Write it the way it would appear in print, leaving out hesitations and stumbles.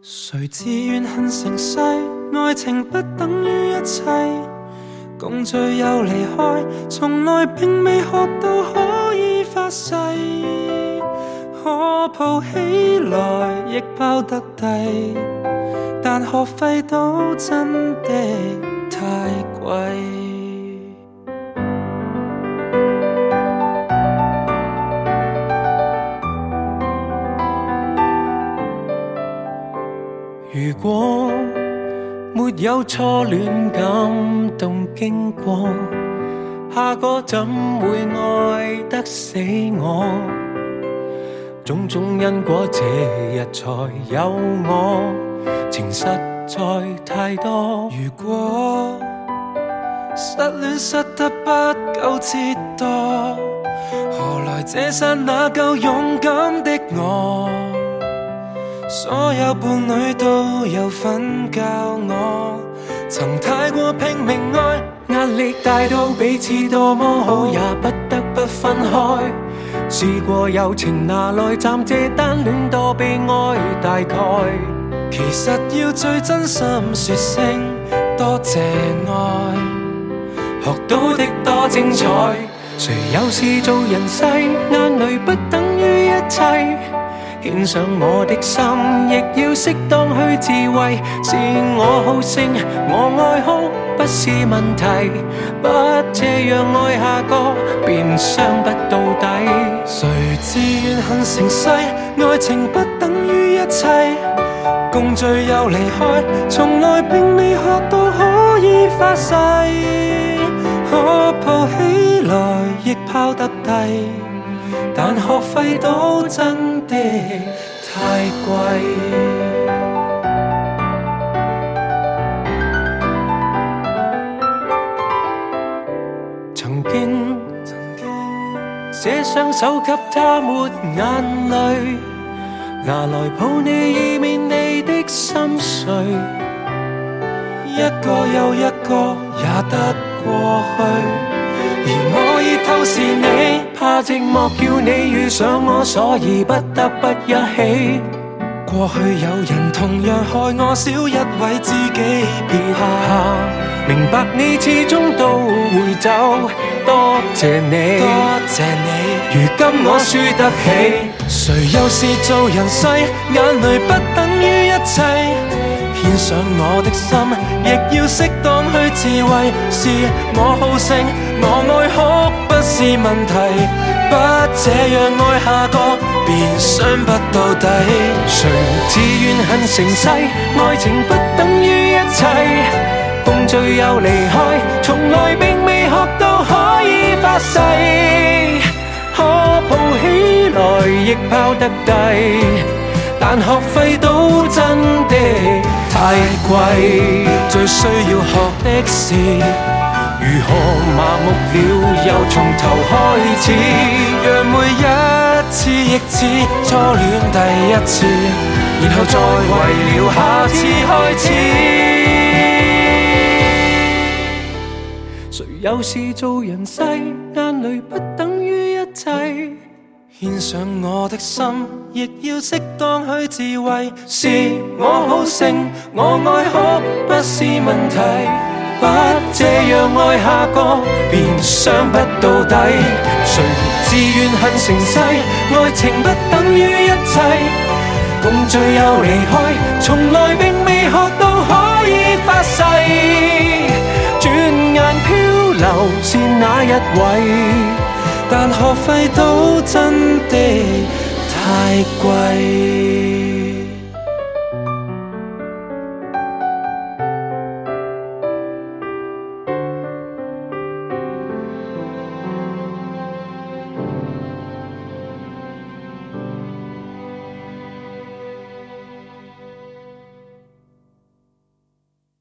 谁自愿很诚实，爱情不等于一切，共聚又离开，从来并未学到可以发誓，可抱起来亦抛得低，但学费都真的太贵。如果没有初恋感动经过，下个怎会爱得死我？种种因果，这日才有我，情实在太多。如果失恋失得不够折墮，何來這剎那夠勇敢的我？所有伴侶都有份教我，曾太過拼命愛，壓力大到彼此多麼好，也不得不分開。試過友情拿來暫借單戀多悲哀，大概其實要最真心說聲多謝愛，學到的多精彩。誰有事做人世，眼淚不等於一切。獻上我的心，亦要適當去自慰。是我好勝，我愛哭不是問題，不這樣愛下個，便傷不到底。誰自願很誠實，愛情不等於一切，共聚又離開，從來並未學到可以發誓，可抱起來亦拋得低，但學費都真的太貴。曾經寫雙手給他抹眼淚，拿來抱你以免你的心碎，一個又一個也得過去。而我已透視你，怕寂寞叫你遇上我，所以不得不一起。過去有人同樣害我，少一位知己別下，明白你始終都會走，多謝你，多謝你。如今我輸得起，誰又是做人世，眼淚不等於一切。獻上我的心，亦要適當去自慰。是我好勝，我愛哭不是問題，不這樣愛下個，便傷不到底。誰自願很誠實，愛情不等於一切，共聚又離開，從來並未學到可以發誓，可抱起來亦拋得低，但學費都真的太貴。最需要學的是如何麻木了又從頭開始，讓每一次亦似初戀第一次，然後再為了下次開始。誰有事做人世，眼淚不等於一切。獻上我的心，亦要適當去自慰。是我好勝，我愛哭不是問題，不這樣愛下個，便傷不到底。誰自願很誠實，愛情不等於一切，共聚又離開，從來並未學到可以發誓，轉眼漂流是哪一位？但學費都真的太貴。